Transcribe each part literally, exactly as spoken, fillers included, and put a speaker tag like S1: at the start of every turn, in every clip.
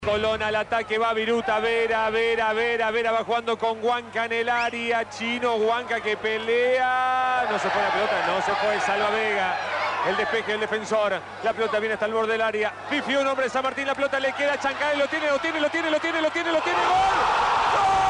S1: Colón al ataque, va Viruta, Vera, Vera, Vera, Vera va jugando con Huanca en el área, Chino, Huanca que pelea, no se fue la pelota, no se fue, salva Vega, el despeje del defensor, la pelota viene hasta el borde del área, pifió un hombre de San Martín, la pelota le queda a Chancalay, lo tiene, lo tiene, lo tiene, lo tiene, lo tiene, lo tiene, ¡gol! ¡Gol!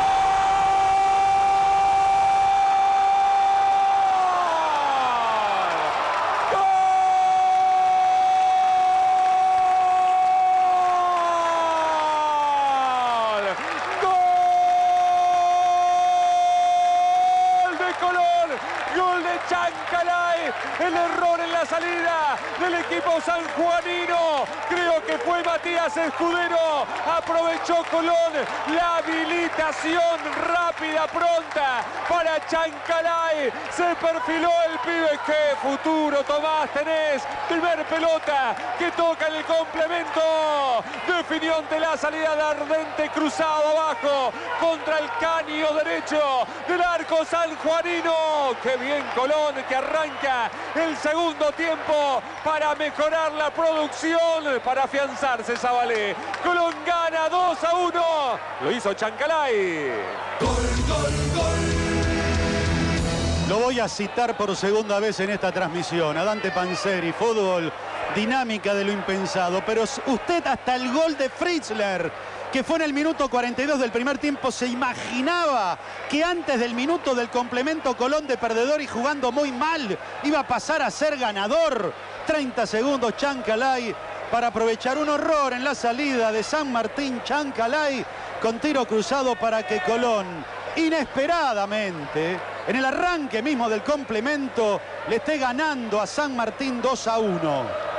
S1: Gol de Chancalay, el error en la salida del equipo sanjuanino, creo que fue Matías Escudero, aprovechó Colón la habilitación rápida, pronta para Chancalay, se perfiló el pibe, qué futuro Tomás tenés, primer pelota que toca en el complemento, definió ante la salida de Ardente, cruzado abajo contra el caño derecho del arco sanjuanino. Qué bien Colón que arranca el segundo tiempo para mejorar la producción, para afianzarse Zabalé. Colón gana dos a uno, lo hizo Chancalay.
S2: Gol, gol, gol.
S3: Lo voy a citar por segunda vez en esta transmisión, a Dante Panzeri, fútbol, dinámica de lo impensado, pero usted hasta el gol de Fritzler, que fue en el minuto cuarenta y dos del primer tiempo, se imaginaba que antes del minuto del complemento Colón de perdedor y jugando muy mal iba a pasar a ser ganador. treinta segundos Chancalay para aprovechar un horror en la salida de San Martín. Chancalay con tiro cruzado para que Colón, inesperadamente, en el arranque mismo del complemento, le esté ganando a San Martín dos a uno.